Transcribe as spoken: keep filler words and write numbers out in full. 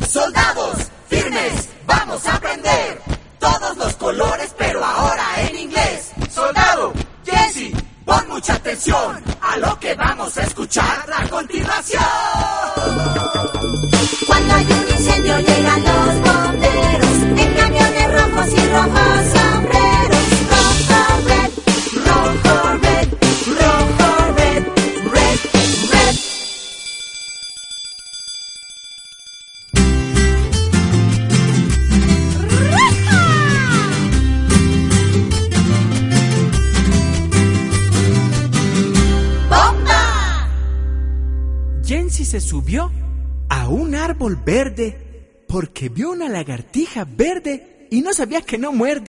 Soldados, firmes, vamos a aprender todos los colores, pero ahora en inglés. Soldado, Jesse, pon mucha atención a lo que vamos a escuchar a continuación. Cuando hay un incendio llegan los bomberos en camiones rojos y rojos sombreros. Rojo, red, rojo, red, rojo, red, red, red. ¡Bomba! Jensi se subió a un árbol verde porque vio una lagartija verde y no sabía que no muerde.